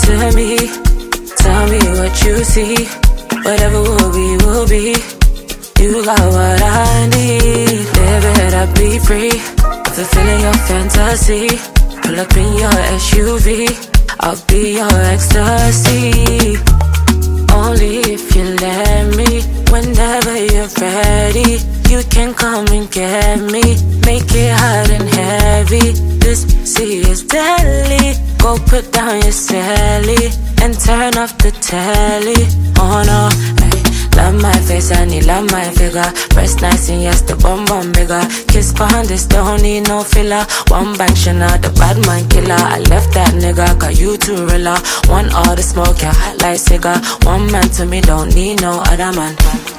into me. Tell me what you see. Whatever will be, will be. You got what I need. Live it up, be free. Fulfilling your fantasy. Pull up in your SUV. I'll be your ecstasy. Only if you let me. Whenever you're ready, you can come and get me. Make it hot and heavy. This sea is deadly. Go put down your celly and turn off the telly. Oh no, hey. Love my face, I need love my figure. Breast nice and yes, the bum bum bigger. Kiss behind this, don't need no filler. One bang Shana, the bad man killer. I left that nigga, got you too realer. Want all the smoke, yeah, hot like cigar. One man to me, don't need no other man.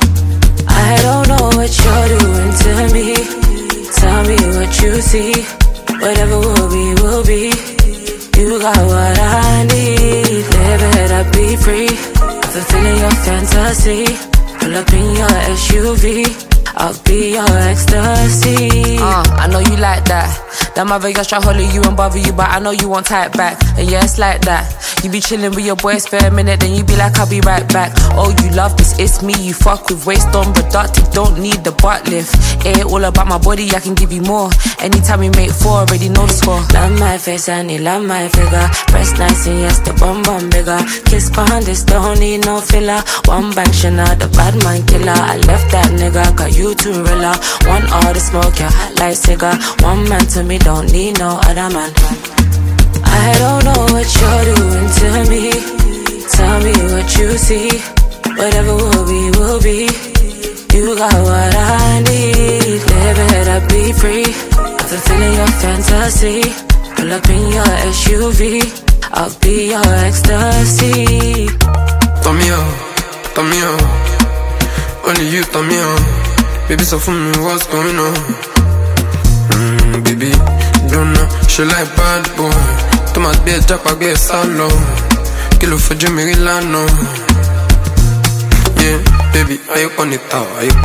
I don't know what you're doing to me. Tell me what you see. Whatever will be, will be. You got what I need. Live it up, be free. Fulfilling your fantasy. Pull up in your SUV. I'll be your ecstasy. I know you like that. That mother just try holler you and bother you, but I know you won't type back. And yeah, it's like that. You be chilling with your boys for a minute, then you be like, I'll be right back. Oh, you love this, it's me. You fuck with waist on productive, don't need the butt lift. It ain't all about my body, I can give you more. Anytime we make four, already know the score. Love my face, I need love my figure. Breast nice and yes, the bum bum bigger. Kiss behind this, don't need no filler. One bang Shana, the bad man killer. I left that nigga, got you too realer. Want all the smoke, yeah, hot like cigar. One man to me, don't need no other man. I don't know what you're doing to me. Tell me what you see. Whatever will be, will be. You got what I need. Live it up, be free. Fulfilling your fantasy. Pull up in your SUV. I'll be your ecstasy. Turn me on. Only you turn me on. Baby, so for me, what's going on? Baby, don't know. She like bad boy. Tu m'as bien déjà pas bien salon. Qu'il le faut du Mirilano. Yeah, baby, are you on it out?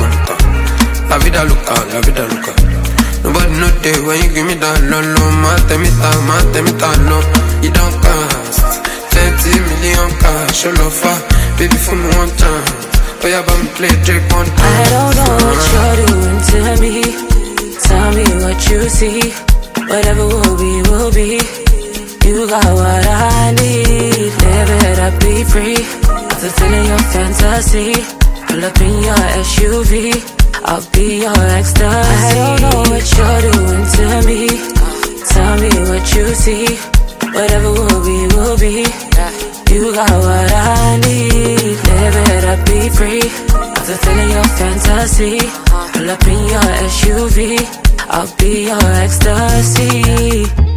La vida loca. Nobody know day when you give me that low. Mate me no. You don't cost 30 million cash, all over. Baby, for me one time. Oh yeah, but me play Drake one time. I don't know what you're doing to me. Tell me what you see. Whatever will be, will be. You got what I need. Live it up, be free. Fulfilling your fantasy. Pull up in your SUV. I'll be your ecstasy. I don't know what you're doing to me. Tell me what you see. Whatever will be, will be. You got what I need. Live it up, be free. Fulfilling your fantasy. Pull up in your SUV. I'll be your ecstasy.